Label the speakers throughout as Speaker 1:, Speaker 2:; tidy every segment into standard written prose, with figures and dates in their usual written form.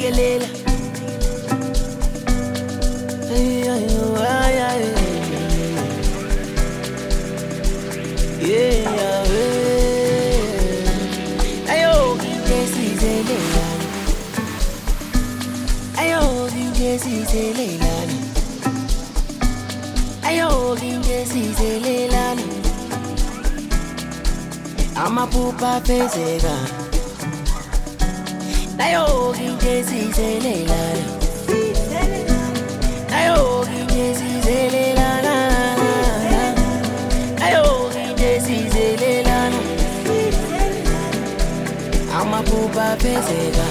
Speaker 1: Legelela. Ay, ay, ay, ay. Yeah, ayo, ngesizelela. Ayo, ngesizelela. Ayo, ngesizelela. Amaphupha phezeka. Ayo, ngesizelela. Ayo, ngesizelela. Ayo, ngesizelela. Amaphupha phezeka.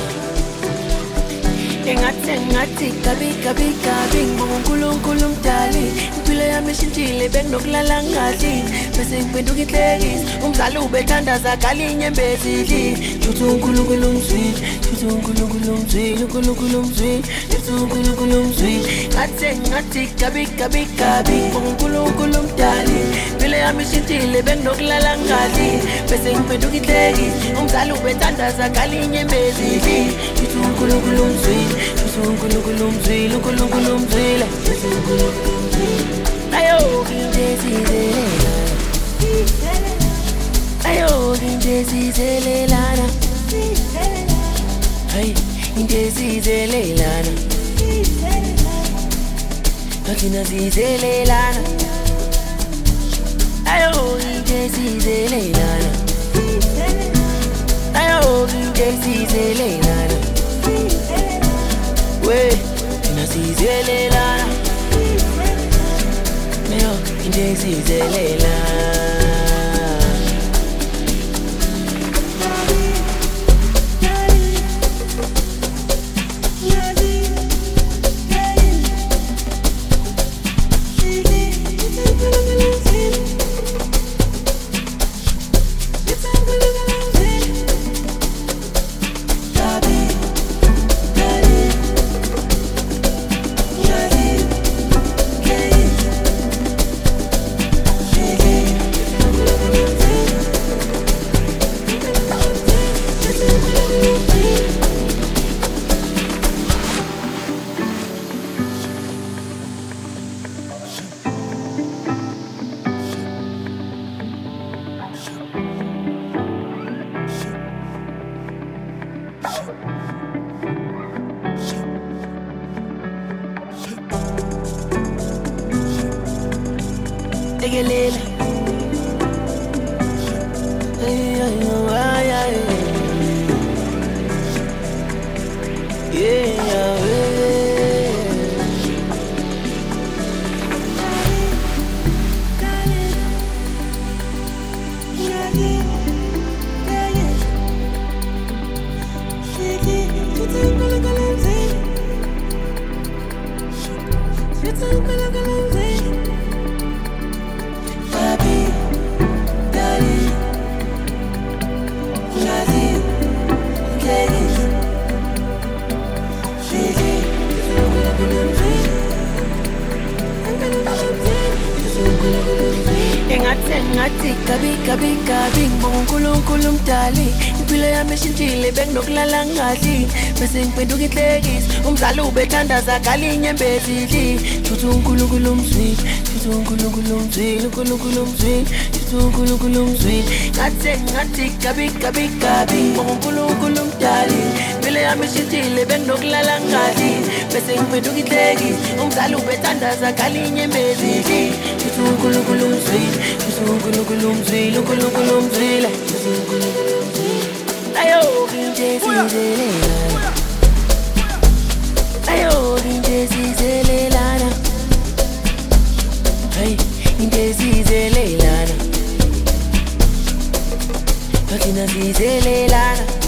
Speaker 1: Engathi kabi ngunkulunkulu mdali. Impilo yami ishintshile benginokulala ngadli. Bese ngiphenduka inhlekisa umdlali ubethandaza galinye embezili. Shuthu unkulunkulu mzwili, shuthu unkulunkulu mzwili, unkulunkulu mzwili, shuthu unkulunkulu mzwili. Ngathi kabi ngunkulunkulu mdali. Impilo yami ishintshile benginokulala ngadli. Bese ngiphenduka inhlekisa umdlali ubethandaza galinye embezili. Shuthu unkulunkulu mzwili, shuthu unkulunkulu mzwili, unkulunkulu mzwili, shuthu unkulunkulu mzwili. Ayo, ngesizelela. Ayo, ngesizelelana. Hey, ngesizelelana. Thina sizelelana. Ayo, ngesizelelana. Ayo, ngesizelelana. We, thina sizelelana. Ayo, ngesizelelana. Legelela. Ay, ay, ay, ay. Yeah, Engathi kabi ngunkulunkulu mdali. Impilo yami ishintshile benginokulala ngadli. Bese ngiphenduka inhlekisa umdlali ubethandaza galinye embezili. Shuthu unkulunkulu mzwili, shuthu unkulunkulu mzwili, unkulunkulu mzwili, shuthu unkulunkulu mzwili. Ngathi kabi ngunkulunkulu mdali. Impilo yami ishintshile benginokulala ngadli. Bese ngiphenduka inhlekisa umdlali ubethandaza galinye embezili. Shuthu unkulunkulu mzwili, shuthu unkulunkulu mzwili, unkulunkulu mzwili, shuthu unkulunkulu mzwili. Ayo, ngesizelelana. Ayo, ngesizelelana. Hey, ngesizelelana. Thina sizelelana.